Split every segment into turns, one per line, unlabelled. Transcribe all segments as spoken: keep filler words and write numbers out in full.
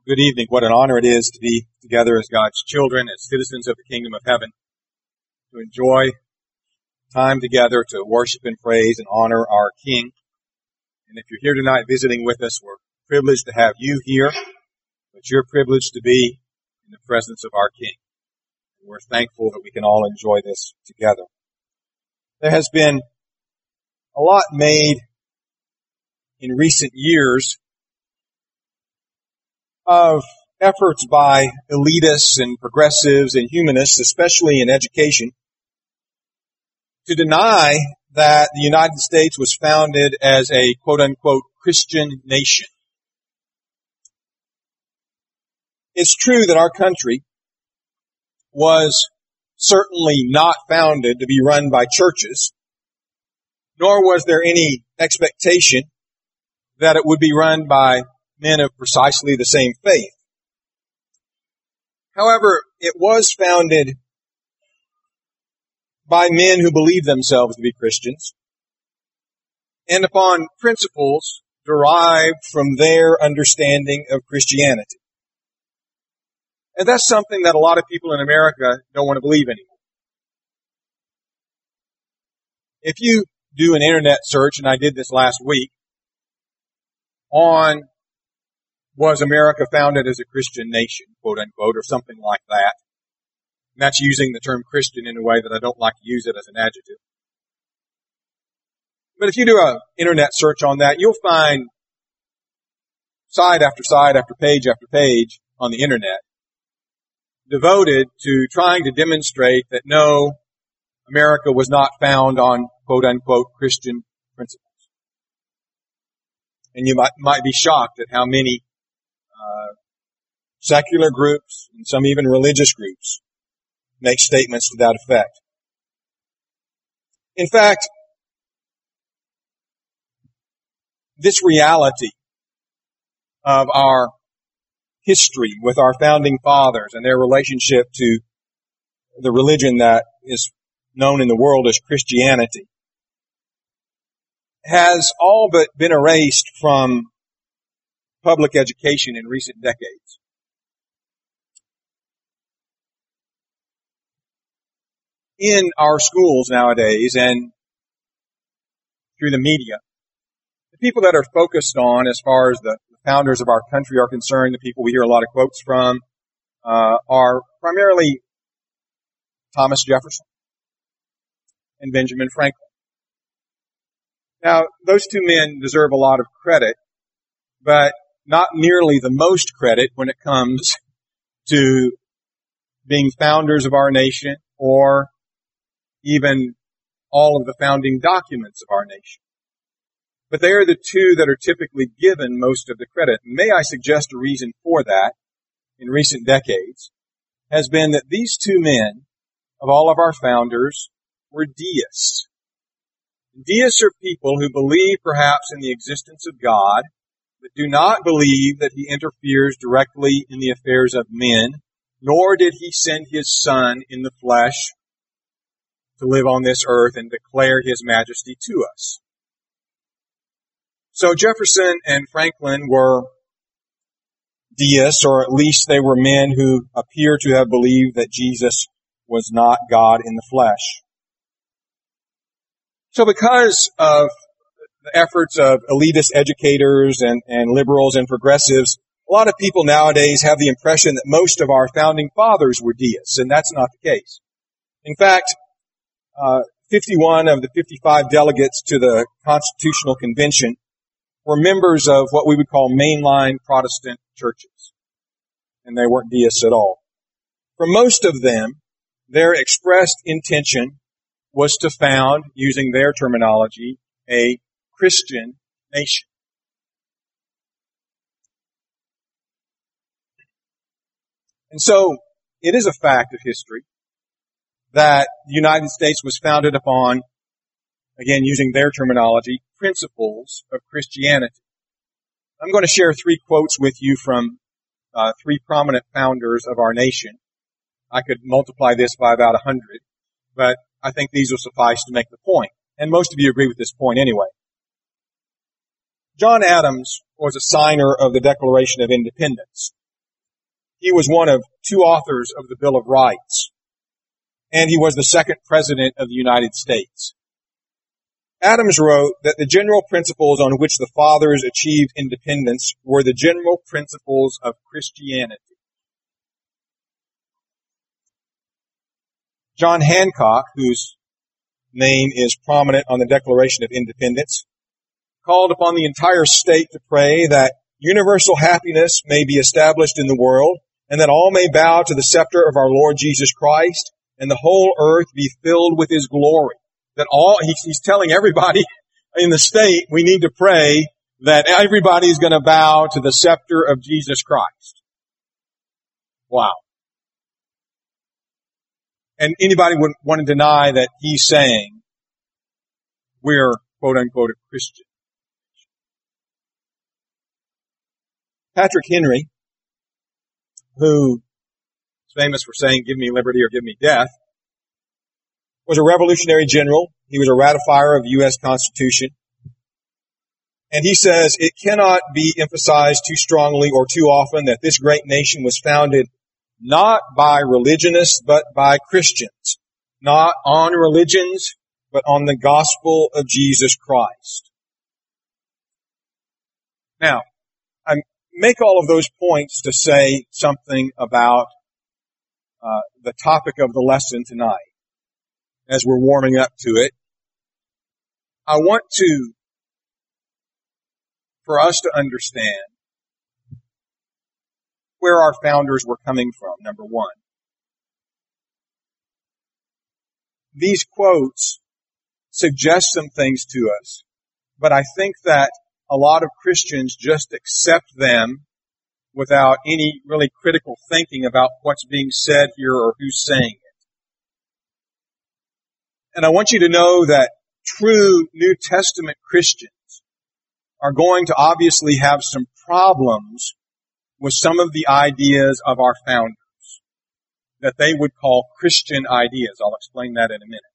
Good evening. What an honor it is to be together as God's children, as citizens of the kingdom of heaven, to enjoy time together to worship and praise and honor our King. And if you're here tonight visiting with us, we're privileged to have you here, but you're privileged to be in the presence of our King. And we're thankful that we can all enjoy this together. There has been a lot made in recent years of efforts by elitists and progressives and humanists, especially in education, to deny that the United States was founded as a quote-unquote Christian nation. It's true that our country was certainly not founded to be run by churches, nor was there any expectation that it would be run by men of precisely the same faith. However, it was founded by men who believed themselves to be Christians and upon principles derived from their understanding of Christianity. And that's something that a lot of people in America don't want to believe anymore. If you do an internet search, and I did this last week, on was America founded as a Christian nation, quote unquote, or something like that. And that's using the term Christian in a way that I don't like to use it as an adjective. But if you do an internet search on that, you'll find side after side after page after page on the internet devoted to trying to demonstrate that no, America was not found on quote unquote Christian principles. And you might, might be shocked at how many Uh, secular groups, and some even religious groups, make statements to that effect. In fact, this reality of our history with our founding fathers and their relationship to the religion that is known in the world as Christianity has all but been erased from public education in recent decades. In our schools nowadays and through the media, the people that are focused on, as far as the founders of our country are concerned, the people we hear a lot of quotes from, uh, are primarily Thomas Jefferson and Benjamin Franklin. Now, those two men deserve a lot of credit, but not nearly the most credit when it comes to being founders of our nation or even all of the founding documents of our nation. But they are the two that are typically given most of the credit. And may I suggest a reason for that in recent decades has been that these two men, of all of our founders, were deists. Deists are people who believe perhaps in the existence of God, but do not believe that he interferes directly in the affairs of men, nor did he send his Son in the flesh to live on this earth and declare his majesty to us. So Jefferson and Franklin were deists, or at least they were men who appear to have believed that Jesus was not God in the flesh. So because of the efforts of elitist educators and, and liberals and progressives, a lot of people nowadays have the impression that most of our founding fathers were deists, and that's not the case. In fact, uh, fifty-one of the fifty-five delegates to the Constitutional Convention were members of what we would call mainline Protestant churches, and they weren't deists at all. For most of them, their expressed intention was to found, using their terminology, a Christian nation. And so, it is a fact of history that the United States was founded upon, again using their terminology, principles of Christianity. I'm going to share three quotes with you from uh, three prominent founders of our nation. I could multiply this by about a hundred, but I think these will suffice to make the point. And most of you agree with this point anyway. John Adams was a signer of the Declaration of Independence. He was one of two authors of the Bill of Rights, and he was the second president of the United States. Adams wrote that the general principles on which the fathers achieved independence were the general principles of Christianity. John Hancock, whose name is prominent on the Declaration of Independence, called upon the entire state to pray that universal happiness may be established in the world, and that all may bow to the scepter of our Lord Jesus Christ, and the whole earth be filled with His glory. That all, he's telling everybody in the state, we need to pray that everybody is going to bow to the scepter of Jesus Christ. Wow. And anybody would want to deny that he's saying we're, quote unquote, a Christian. Patrick Henry, who is famous for saying, give me liberty or give me death, was a revolutionary general. He was a ratifier of the U S Constitution. And he says, it cannot be emphasized too strongly or too often that this great nation was founded not by religionists, but by Christians. Not on religions, but on the gospel of Jesus Christ. Now, I make all of those points to say something about uh, the topic of the lesson tonight. As we're warming up to it, I want to, for us to understand where our founders were coming from, number one. These quotes suggest some things to us, but I think that a lot of Christians just accept them without any really critical thinking about what's being said here or who's saying it. And I want you to know that true New Testament Christians are going to obviously have some problems with some of the ideas of our founders that they would call Christian ideas. I'll explain that in a minute.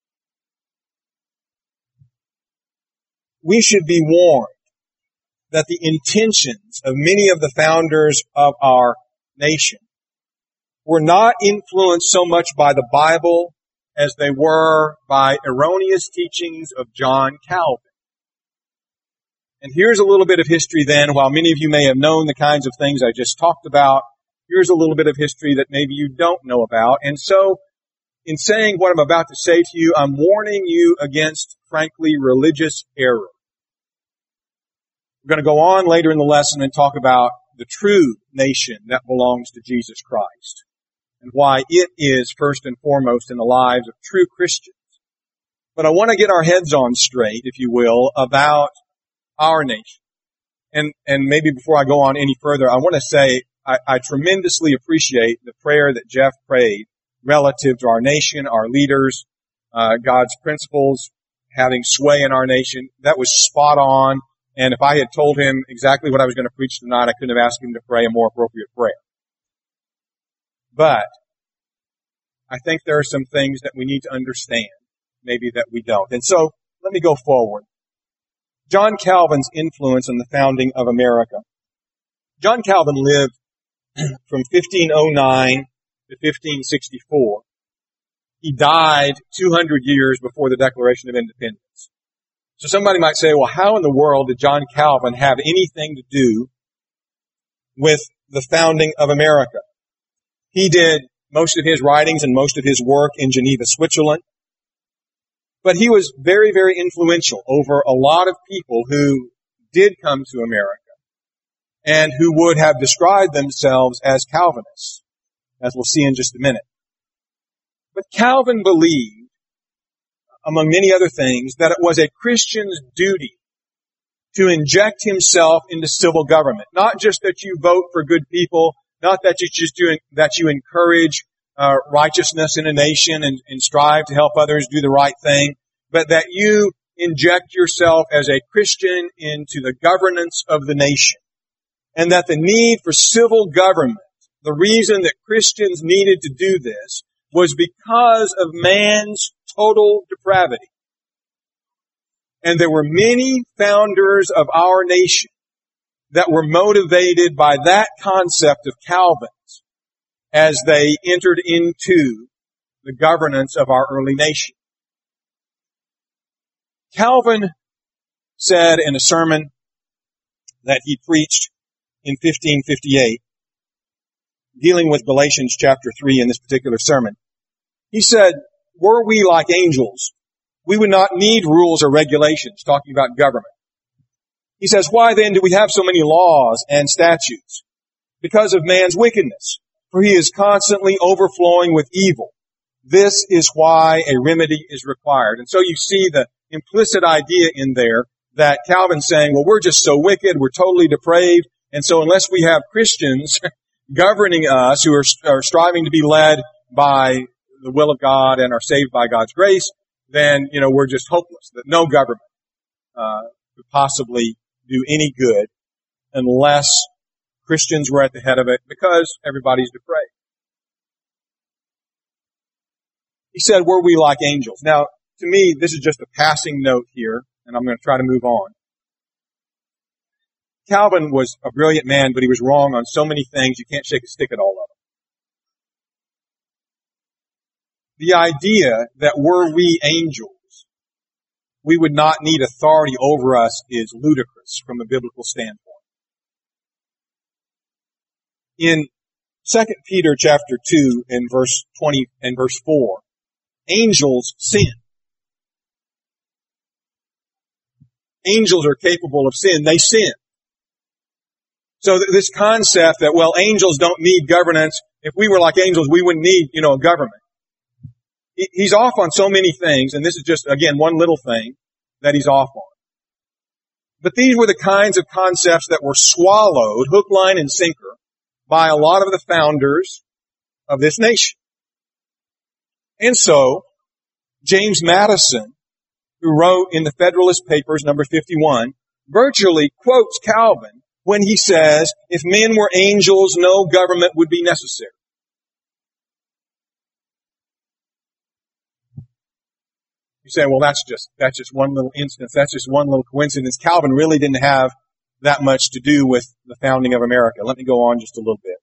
We should be warned that the intentions of many of the founders of our nation were not influenced so much by the Bible as they were by erroneous teachings of John Calvin. And here's a little bit of history then. While many of you may have known the kinds of things I just talked about, here's a little bit of history that maybe you don't know about. And so, in saying what I'm about to say to you, I'm warning you against, frankly, religious error. We're going to go on later in the lesson and talk about the true nation that belongs to Jesus Christ, and why it is first and foremost in the lives of true Christians. But I want to get our heads on straight, if you will, about our nation. And and maybe before I go on any further, I want to say I, I tremendously appreciate the prayer that Jeff prayed relative to our nation, our leaders, uh, God's principles having sway in our nation. That was spot on. And if I had told him exactly what I was going to preach tonight, I couldn't have asked him to pray a more appropriate prayer. But I think there are some things that we need to understand, maybe that we don't. And so, let me go forward. John Calvin's influence on the founding of America. John Calvin lived from fifteen oh nine to fifteen sixty-four. He died two hundred years before the Declaration of Independence. So somebody might say, well, how in the world did John Calvin have anything to do with the founding of America? He did most of his writings and most of his work in Geneva, Switzerland. But he was very, very influential over a lot of people who did come to America and who would have described themselves as Calvinists, as we'll see in just a minute. But Calvin believed, among many other things, that it was a Christian's duty to inject himself into civil government. Not just that you vote for good people, not that you just do, that you encourage uh, righteousness in a nation and, and strive to help others do the right thing, but that you inject yourself as a Christian into the governance of the nation. And that the need for civil government, the reason that Christians needed to do this, was because of man's total depravity. And there were many founders of our nation that were motivated by that concept of Calvin's as they entered into the governance of our early nation. Calvin said in a sermon that he preached in fifteen fifty-eight, dealing with Galatians chapter three in this particular sermon, he said, were we like angels, we would not need rules or regulations, talking about government. He says, why then do we have so many laws and statutes? Because of man's wickedness, for he is constantly overflowing with evil. This is why a remedy is required. And so you see the implicit idea in there that Calvin's saying, well, we're just so wicked, we're totally depraved, and so unless we have Christians governing us who are, are striving to be led by the will of God and are saved by God's grace, then, you know, we're just hopeless, that no government uh, could possibly do any good unless Christians were at the head of it, because everybody's depraved. He said, were we like angels? Now, to me, this is just a passing note here, and I'm going to try to move on. Calvin was a brilliant man, but he was wrong on so many things, you can't shake a stick at all of them. The idea that were we angels, we would not need authority over us is ludicrous from a biblical standpoint. In Second Peter chapter two and verse twenty and verse four, angels sin. Angels are capable of sin. They sin. So this concept that, well, angels don't need governance. If we were like angels, we wouldn't need, you know, a government. He's off on so many things, and this is just, again, one little thing that he's off on. But these were the kinds of concepts that were swallowed, hook, line, and sinker, by a lot of the founders of this nation. And so, James Madison, who wrote in the Federalist Papers, number fifty-one, virtually quotes Calvin when he says, if men were angels, no government would be necessary. You say, well, that's just, that's just one little instance. That's just one little coincidence. Calvin really didn't have that much to do with the founding of America. Let me go on just a little bit.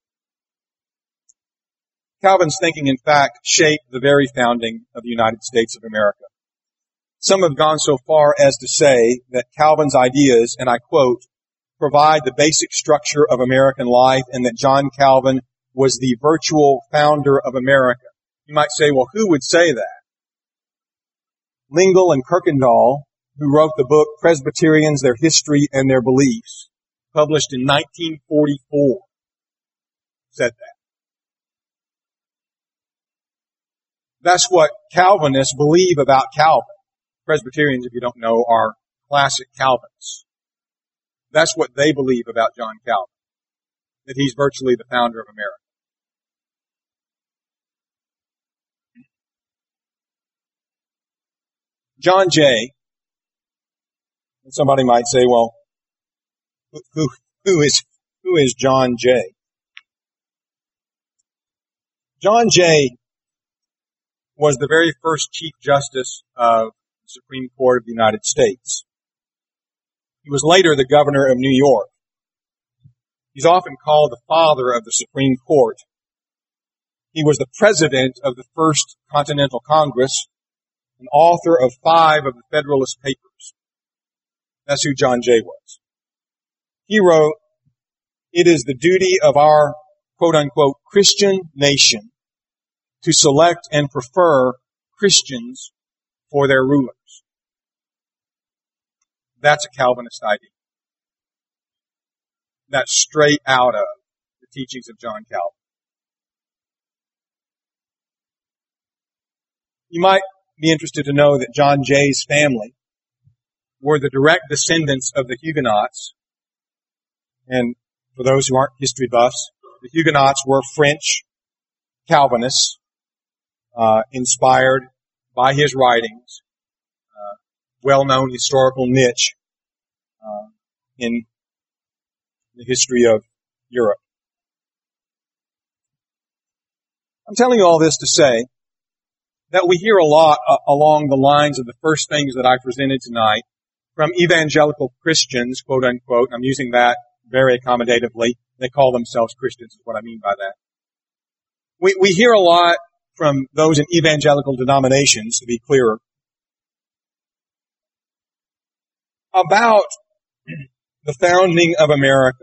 Calvin's thinking, in fact, shaped the very founding of the United States of America. Some have gone so far as to say that Calvin's ideas, and I quote, provide the basic structure of American life, and that John Calvin was the virtual founder of America. You might say, well, who would say that? Lingle and Kirkendall, who wrote the book Presbyterians, Their History and Their Beliefs, published in nineteen forty-four, said that. That's what Calvinists believe about Calvin. Presbyterians, if you don't know, are classic Calvinists. That's what they believe about John Calvin, that he's virtually the founder of America. John Jay, and somebody might say, well, who, who is, who is John Jay? John Jay was the very first Chief Justice of the Supreme Court of the United States. He was later the governor of New York. He's often called the father of the Supreme Court. He was the president of the First Continental Congress, an author of five of the Federalist Papers. That's who John Jay was. He wrote, it is the duty of our quote-unquote Christian nation to select and prefer Christians for their rulers. That's a Calvinist idea. That's straight out of the teachings of John Calvin. You might be interested to know that John Jay's family were the direct descendants of the Huguenots. And for those who aren't history buffs, the Huguenots were French Calvinists, uh, inspired by his writings, uh, well-known historical niche uh, in the history of Europe. I'm telling you all this to say that we hear a lot uh, along the lines of the first things that I presented tonight from evangelical Christians, quote unquote. I'm using that very accommodatively. They call themselves Christians, is what I mean by that. We, we hear a lot from those in evangelical denominations, to be clearer, about the founding of America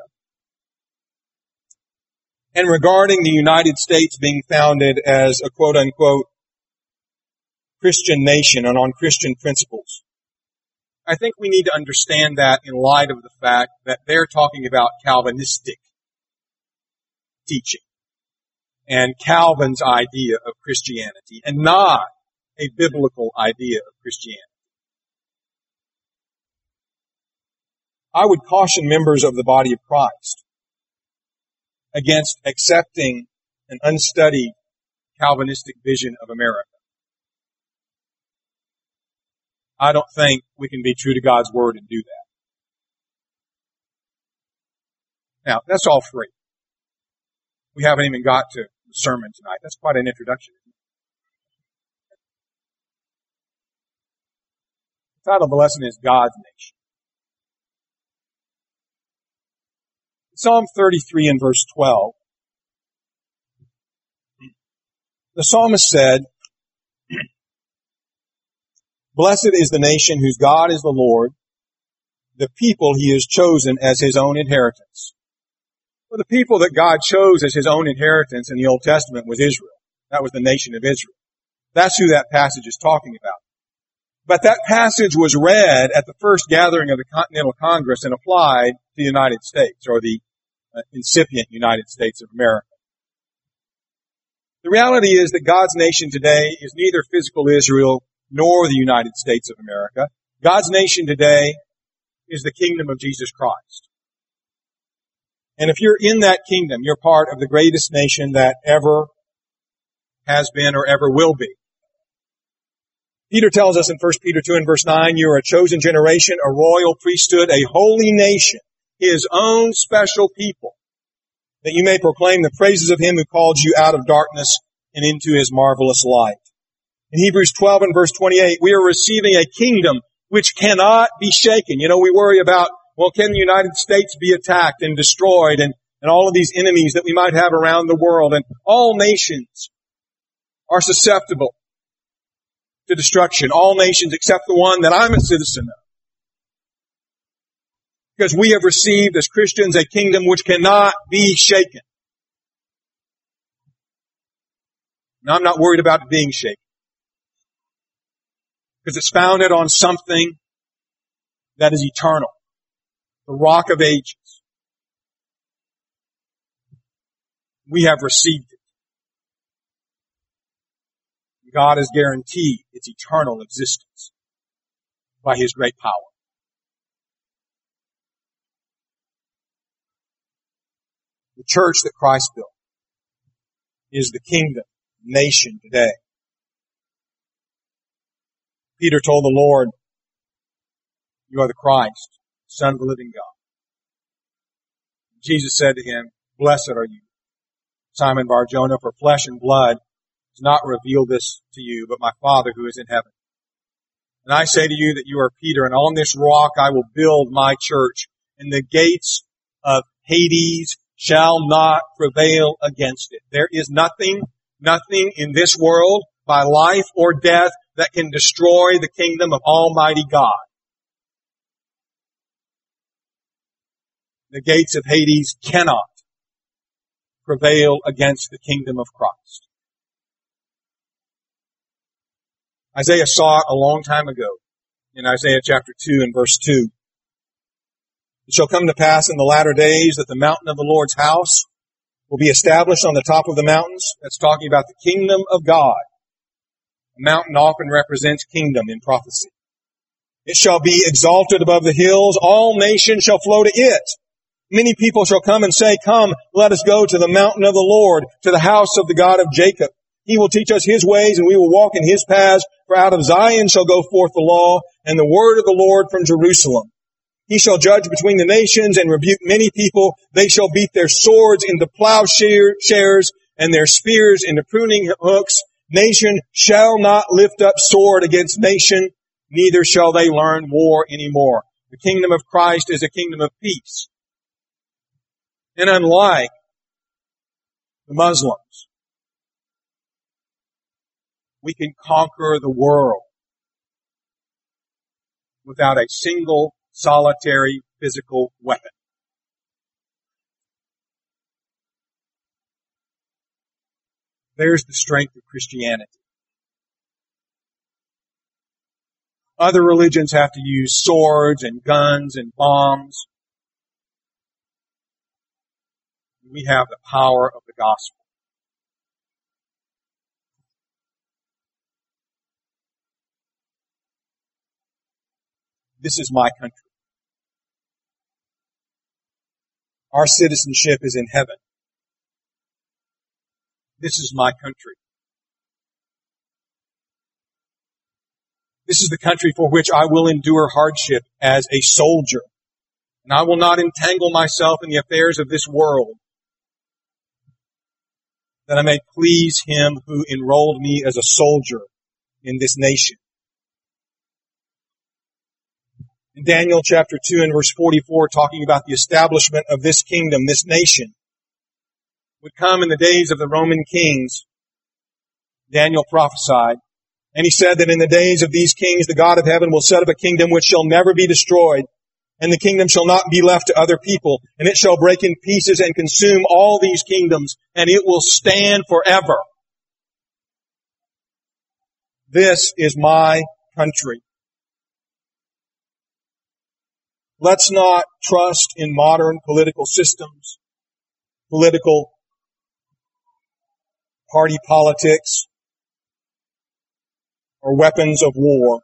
and regarding the United States being founded as a quote-unquote Christian nation and on Christian principles. I think we need to understand that in light of the fact that they're talking about Calvinistic teaching and Calvin's idea of Christianity and not a biblical idea of Christianity. I would caution members of the body of Christ against accepting an unstudied Calvinistic vision of America. I don't think we can be true to God's Word and do that. Now, that's all free. We haven't even got to the sermon tonight. That's quite an introduction. The title of the lesson is God's Nation. Psalm thirty-three and verse twelve. The psalmist said, "Blessed is the nation whose God is the Lord, the people He has chosen as His own inheritance." Well, the people that God chose as His own inheritance in the Old Testament was Israel. That was the nation of Israel. That's who that passage is talking about. But that passage was read at the first gathering of the Continental Congress and applied to the United States, or the uh, incipient United States of America. The reality is that God's nation today is neither physical Israel nor the United States of America. God's nation today is the kingdom of Jesus Christ. And if you're in that kingdom, you're part of the greatest nation that ever has been or ever will be. Peter tells us in First Peter two and verse nine, "You are a chosen generation, a royal priesthood, a holy nation, His own special people, that you may proclaim the praises of Him who called you out of darkness and into His marvelous light." In Hebrews twelve and verse twenty-eight, we are receiving a kingdom which cannot be shaken. You know, we worry about, well, can the United States be attacked and destroyed, and, and all of these enemies that we might have around the world, and all nations are susceptible to destruction. All nations except the one that I'm a citizen of. Because we have received as Christians a kingdom which cannot be shaken. Now, I'm not worried about it being shaken, because it's founded on something that is eternal. The Rock of Ages. We have received it. God has guaranteed its eternal existence by His great power. The church that Christ built is the kingdom, nation today. Peter told the Lord, "You are the Christ, Son of the living God." Jesus said to him, "Blessed are you, Simon Bar-Jonah, for flesh and blood has not revealed this to you, but my Father who is in heaven. And I say to you that you are Peter, and on this rock I will build my church, and the gates of Hades shall not prevail against it." There is nothing, nothing in this world, by life or death, that can destroy the kingdom of Almighty God. The gates of Hades cannot prevail against the kingdom of Christ. Isaiah saw it a long time ago in Isaiah chapter two and verse two. "It shall come to pass in the latter days that the mountain of the Lord's house will be established on the top of the mountains." That's talking about the kingdom of God. A mountain often represents kingdom in prophecy. "It shall be exalted above the hills. All nations shall flow to it. Many people shall come and say, 'Come, let us go to the mountain of the Lord, to the house of the God of Jacob. He will teach us His ways, and we will walk in His paths. For out of Zion shall go forth the law, and the word of the Lord from Jerusalem. He shall judge between the nations and rebuke many people. They shall beat their swords into plowshares and their spears into pruning hooks. Nation shall not lift up sword against nation, neither shall they learn war anymore." The kingdom of Christ is a kingdom of peace. And unlike the Muslims, we can conquer the world without a single solitary physical weapon. There's the strength of Christianity. Other religions have to use swords and guns and bombs. We have the power of the gospel. This is my country. Our citizenship is in heaven. This is my country. This is the country for which I will endure hardship as a soldier. And I will not entangle myself in the affairs of this world, that I may please Him who enrolled me as a soldier in this nation. In Daniel chapter two and verse forty-four, talking about the establishment of this kingdom, this nation, would come in the days of the Roman kings, Daniel prophesied. And he said that in the days of these kings, the God of heaven will set up a kingdom which shall never be destroyed, and the kingdom shall not be left to other people, and it shall break in pieces and consume all these kingdoms, and it will stand forever. This is my country. Let's not trust in modern political systems, political party politics, or weapons of war.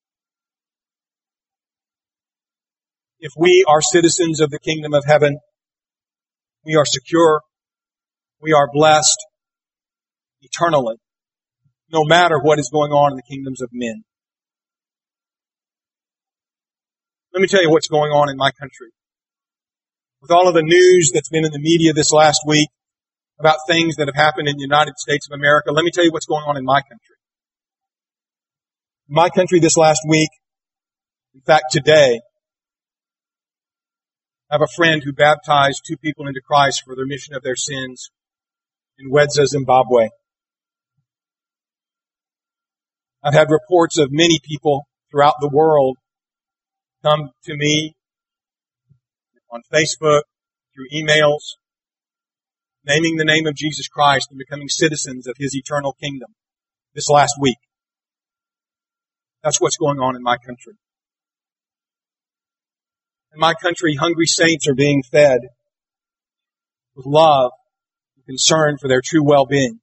If we are citizens of the kingdom of heaven, we are secure, we are blessed eternally, no matter what is going on in the kingdoms of men. Let me tell you what's going on in my country. With all of the news that's been in the media this last week about things that have happened in the United States of America, let me tell you what's going on in my country. In my country this last week, in fact today, I have a friend who baptized two people into Christ for the remission of their sins in Wedza, Zimbabwe. I've had reports of many people throughout the world come to me on Facebook, through emails, naming the name of Jesus Christ and becoming citizens of His eternal kingdom this last week. That's what's going on in my country. In my country, hungry saints are being fed with love and concern for their true well-being.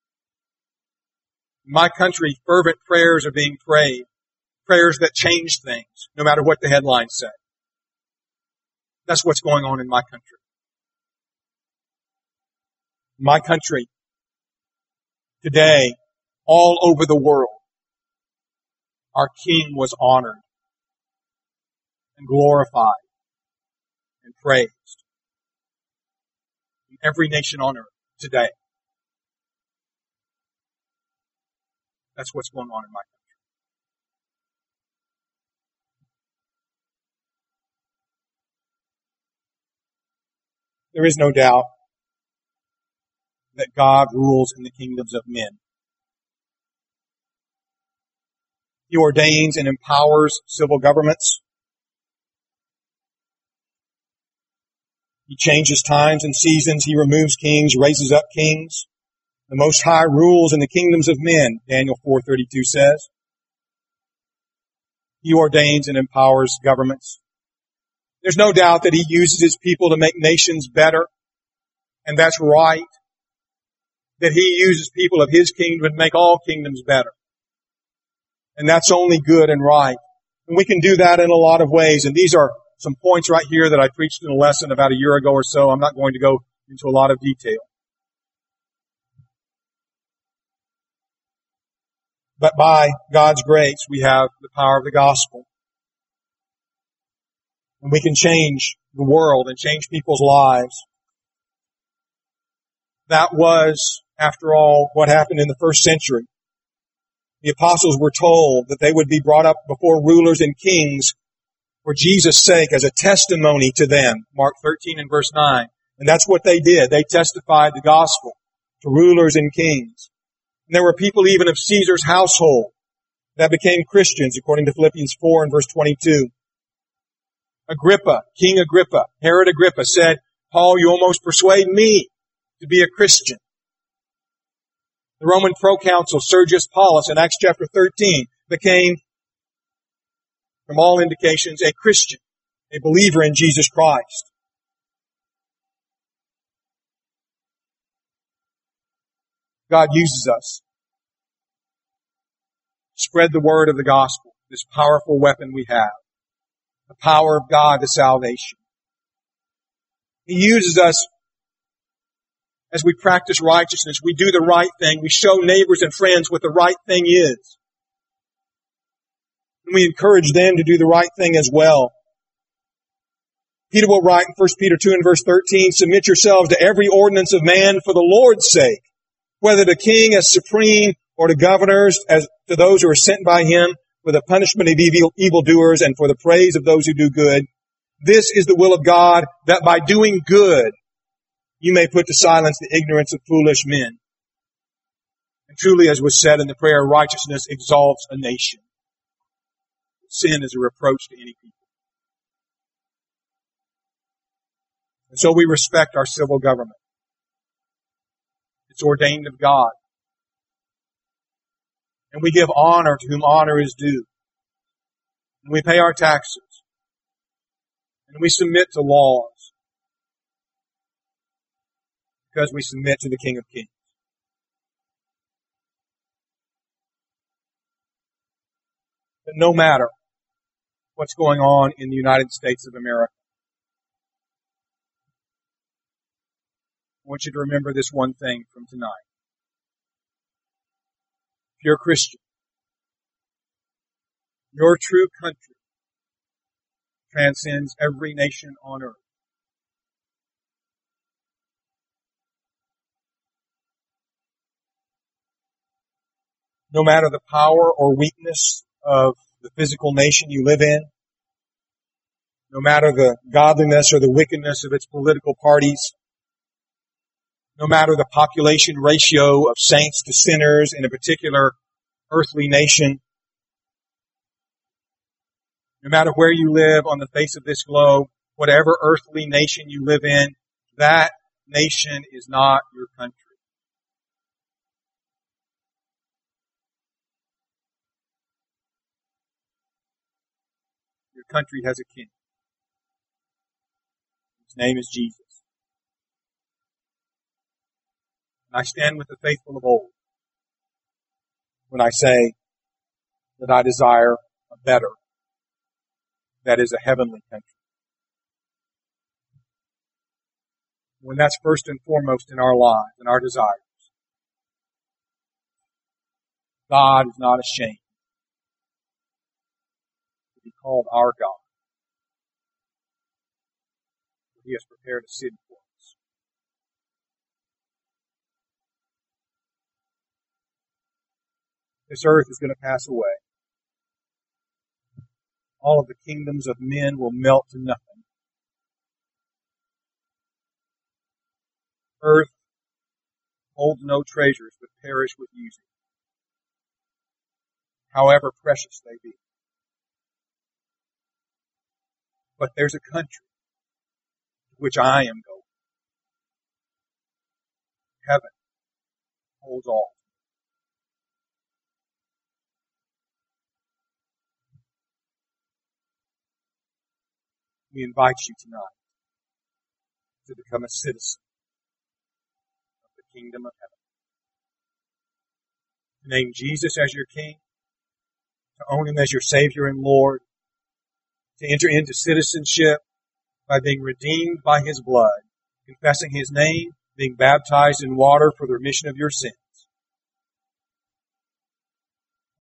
In my country, fervent prayers are being prayed, prayers that change things, no matter what the headlines say. That's what's going on in my country. In my country, today, all over the world, our King was honored and glorified and praised in every nation on earth today. That's what's going on in my country. There is no doubt that God rules in the kingdoms of men. He ordains and empowers civil governments. He changes times and seasons. He removes kings, raises up kings. The Most High rules in the kingdoms of men, Daniel four thirty-two says. He ordains and empowers governments. There's no doubt that He uses His people to make nations better, and that's right. That He uses people of His kingdom to make all kingdoms better. And that's only good and right. And we can do that in a lot of ways. And these are some points right here that I preached in a lesson about a year ago or so. I'm not going to go into a lot of detail. But by God's grace, we have the power of the gospel. And we can change the world and change people's lives. That was, after all, what happened in the first century. The apostles were told that they would be brought up before rulers and kings for Jesus' sake as a testimony to them. Mark thirteen and verse nine. And that's what they did. They testified the gospel to rulers and kings. And there were people even of Caesar's household that became Christians, according to Philippians four and verse twenty-two. Agrippa, King Agrippa, Herod Agrippa said, Paul, you almost persuade me to be a Christian. The Roman proconsul Sergius Paulus in Acts chapter thirteen became, from all indications, a Christian, a believer in Jesus Christ. God uses us. Spread the word of the gospel, this powerful weapon we have. The power of God to salvation. He uses us as we practice righteousness. We do the right thing. We show neighbors and friends what the right thing is. And we encourage them to do the right thing as well. Peter will write in First Peter two and verse thirteen, submit yourselves to every ordinance of man for the Lord's sake, whether to king as supreme or to governors as to those who are sent by him for the punishment of evil evildoers and for the praise of those who do good. This is the will of God, that by doing good you may put to silence the ignorance of foolish men. And truly, as was said in the prayer, righteousness exalts a nation. Sin is a reproach to any people. And so we respect our civil government. It's ordained of God. And we give honor to whom honor is due. And we pay our taxes. And we submit to laws. Because we submit to the King of Kings. But no matter what's going on in the United States of America, I want you to remember this one thing from tonight. If you're a Christian, your true country transcends every nation on earth. No matter the power or weakness of the physical nation you live in, no matter the godliness or the wickedness of its political parties, no matter the population ratio of saints to sinners in a particular earthly nation, no matter where you live on the face of this globe, whatever earthly nation you live in, that nation is not your country. Your country has a king. His name is Jesus. And I stand with the faithful of old when I say that I desire a better, that is a heavenly country. When that's first and foremost in our lives and our desires, God is not ashamed to be called our God. He has prepared a city for us. This earth is going to pass away. All of the kingdoms of men will melt to nothing. Earth holds no treasures but perish with using, however precious they be. But there's a country to which I am going. Heaven holds all. We invite you tonight to become a citizen of the kingdom of heaven. To name Jesus as your King, to own Him as your Savior and Lord, to enter into citizenship by being redeemed by His blood, confessing His name, being baptized in water for the remission of your sins,